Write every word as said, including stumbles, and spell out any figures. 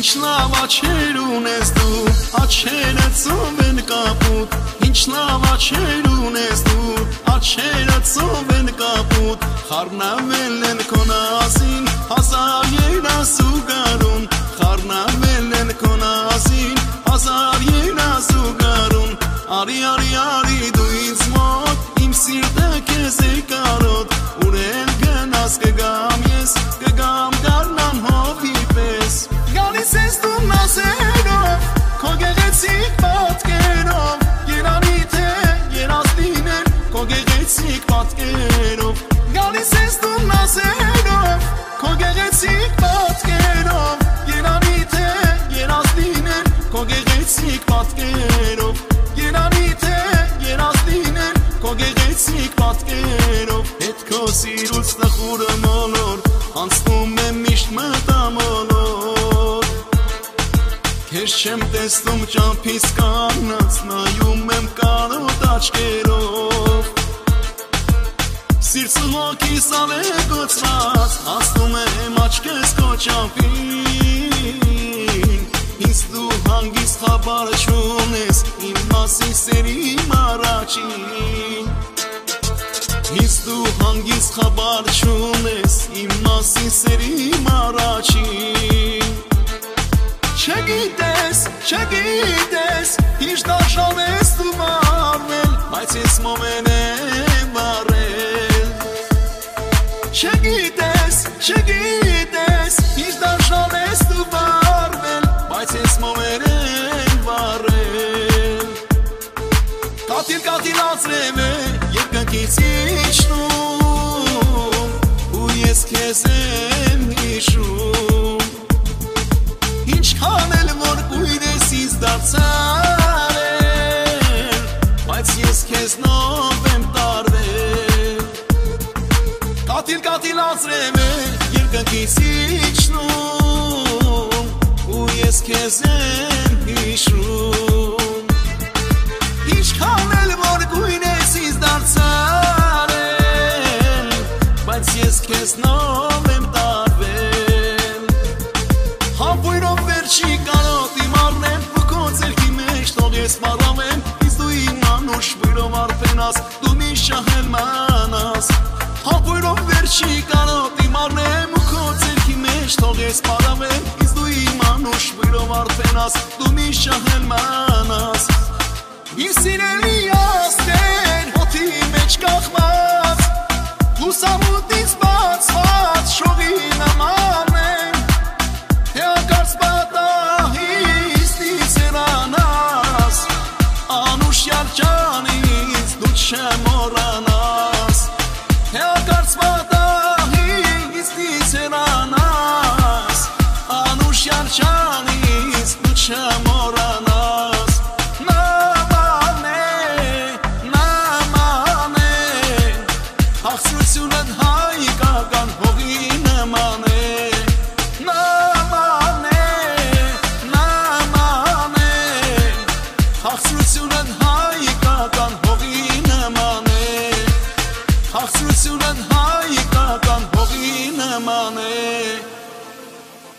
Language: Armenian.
Ինչ լավ աչքեր ունես դու, աչքերը ծով են կապուտ, ինչ լավ աչքեր ունես դու, աչքերը ծով են կապուտ, խառնվել են քո նազին, հազար երազու գարուն, խառնվել են քո նազին, հազար երազու գարուն, արի արի արի դու ինձ մոտ, իմ սիրտը քեզ է կարոտ, ուր էլ գնաս կգամ ես, կգամ գարնան հովի պես, գալիս ես դու նազերով, քո գեղեցիկ պատկերով, երանի թե երազնին են, քո գեղեցիկ պատկերով, գալիս ես դու նազերով, քո գեղեցիկ պատկերով, երանի թե երազնին են, քո գեղեցիկ պատկերով, երանի թե երազնին են, քո գեղեցիկ պատկերով, հետ քո սիրուց տխուրը մոլոր, անցնում եմ միշտ մտամոլոր, քեզ չեմ տեսնում ճամփիս կանգնած, նայում եմ կարոտ աչքերով, սիրտս ու հոգիս ալեկոծված, հասնում եմ աչքես քո ճամփին, ինձ դու հանգիստ խաբար չունես, իմ մասին սերիմ առաջին, ինձ դու հանգիստ խաբար չունես, իմ մասին սերիմ առաջին, չգիտես, չգիտես, ինչ դաշավ ես դու մարվել, բայց ես մոմեն եմ վարել, չգիտես, չգիտես, ինչ դաշավ ես դու վարվել, բայց ես մոմեն եմ վարել, կատիլ կատիլ ածրեմ է, երկնքից իջնում, ու ես քեզ եմ հիշում, ինչքան էլ որ կույր ես ինձ դարձար էր, բայց ես քեզնով եմ տարվել, կատիլ կատիլ ածրեմ է, երկնքից իջնում, ու ես քեզ եմ հիշում, ինչքան էլ որ կույր ես ինձ դարձար էր, բայց ես քեզնով եմ տարվել, համբույրով վերջի կարոտ իմ առնեմ, ու քո ձեռքի մեջ թող ես մառավեմ, ինձ դու իմ անուշ բույրով արփենաս, դու միշտ շահել մանաս, համբույրով վերջի կարոտ իմ առնեմ, ու քո ձեռքի մեջ թող ես մառավեմ, ինձ դու իմ անուշ բույրով արփենաս, դու միշտ շահել մանաս, իմ սիրելի աստղեր, հոթի մեջ կախված, լուսամուտից բացված, շողի նման եմ, հեակարծ պատահից դից երանաս, անուշ յարջանից դու չեմ որանաս, հեակարծ պատահից դից երանաս, անուշ յարջանից դու չեմ որանաս, նաման է, նաման է, հաղթությունդ հայկական հողի նման է, նաման է, նաման է, հաղթությունդ հայկական հողի նման է, հաղթությունդ հայկական հողի նման է,